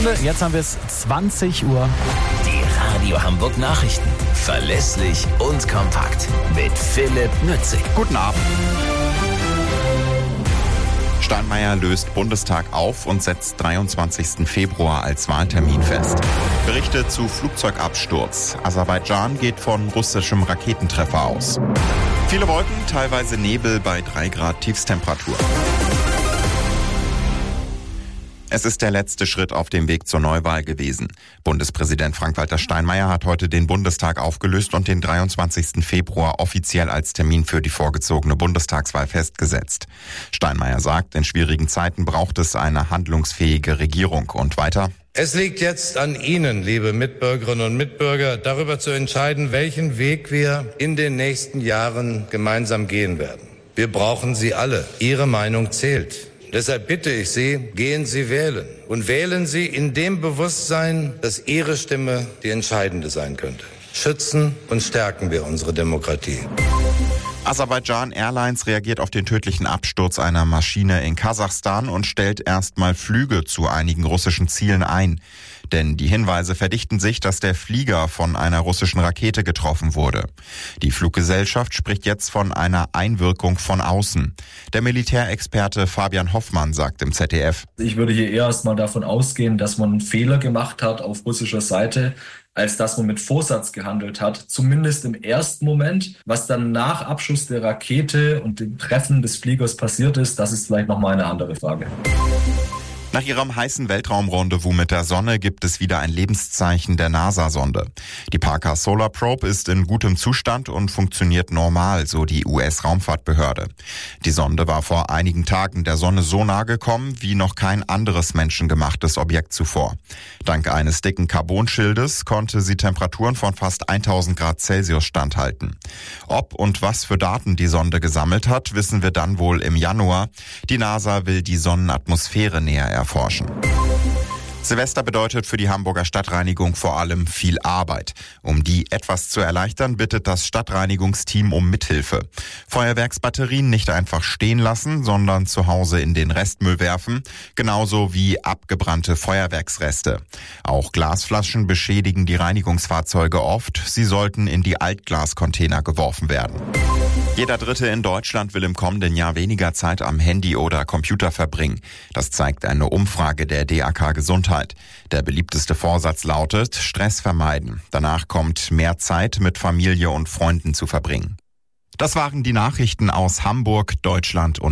Stunde. Jetzt haben wir es 20 Uhr. Die Radio Hamburg Nachrichten. Verlässlich und kompakt. Mit Philipp Nützig. Guten Abend. Steinmeier löst Bundestag auf und setzt 23. Februar als Wahltermin fest. Berichte zu Flugzeugabsturz. Aserbaidschan geht von russischem Raketentreffer aus. Viele Wolken, teilweise Nebel bei 3 Grad Tiefstemperatur. Es ist der letzte Schritt auf dem Weg zur Neuwahl gewesen. Bundespräsident Frank-Walter Steinmeier hat heute den Bundestag aufgelöst und den 23. Februar offiziell als Termin für die vorgezogene Bundestagswahl festgesetzt. Steinmeier sagt, in schwierigen Zeiten braucht es eine handlungsfähige Regierung. Und weiter: Es liegt jetzt an Ihnen, liebe Mitbürgerinnen und Mitbürger, darüber zu entscheiden, welchen Weg wir in den nächsten Jahren gemeinsam gehen werden. Wir brauchen Sie alle. Ihre Meinung zählt. Deshalb bitte ich Sie, gehen Sie wählen. Und wählen Sie in dem Bewusstsein, dass Ihre Stimme die entscheidende sein könnte. Schützen und stärken wir unsere Demokratie. Aserbaidschan Airlines reagiert auf den tödlichen Absturz einer Maschine in Kasachstan und stellt erstmal Flüge zu einigen russischen Zielen ein. Denn die Hinweise verdichten sich, dass der Flieger von einer russischen Rakete getroffen wurde. Die Fluggesellschaft spricht jetzt von einer Einwirkung von außen. Der Militärexperte Fabian Hoffmann sagt im ZDF: Ich würde hier eher erstmal davon ausgehen, dass man einen Fehler gemacht hat auf russischer Seite, als dass man mit Vorsatz gehandelt hat, zumindest im ersten Moment. Was dann nach Abschuss der Rakete und dem Treffen des Fliegers passiert ist, das ist vielleicht nochmal eine andere Frage. Nach ihrem heißen Weltraumrendezvous mit der Sonne gibt es wieder ein Lebenszeichen der NASA-Sonde. Die Parker Solar Probe ist in gutem Zustand und funktioniert normal, so die US-Raumfahrtbehörde. Die Sonde war vor einigen Tagen der Sonne so nah gekommen wie noch kein anderes menschengemachtes Objekt zuvor. Dank eines dicken Carbonschildes konnte sie Temperaturen von fast 1000 Grad Celsius standhalten. Ob und was für Daten die Sonde gesammelt hat, wissen wir dann wohl im Januar. Die NASA will die Sonnenatmosphäre näher erforschen. Silvester bedeutet für die Hamburger Stadtreinigung vor allem viel Arbeit. Um die etwas zu erleichtern, bittet das Stadtreinigungsteam um Mithilfe. Feuerwerksbatterien nicht einfach stehen lassen, sondern zu Hause in den Restmüll werfen, genauso wie abgebrannte Feuerwerksreste. Auch Glasflaschen beschädigen die Reinigungsfahrzeuge oft. Sie sollten in die Altglascontainer geworfen werden. Jeder Dritte in Deutschland will im kommenden Jahr weniger Zeit am Handy oder Computer verbringen. Das zeigt eine Umfrage der DAK Gesundheit. Der beliebteste Vorsatz lautet: Stress vermeiden. Danach kommt mehr Zeit mit Familie und Freunden zu verbringen. Das waren die Nachrichten aus Hamburg, Deutschland und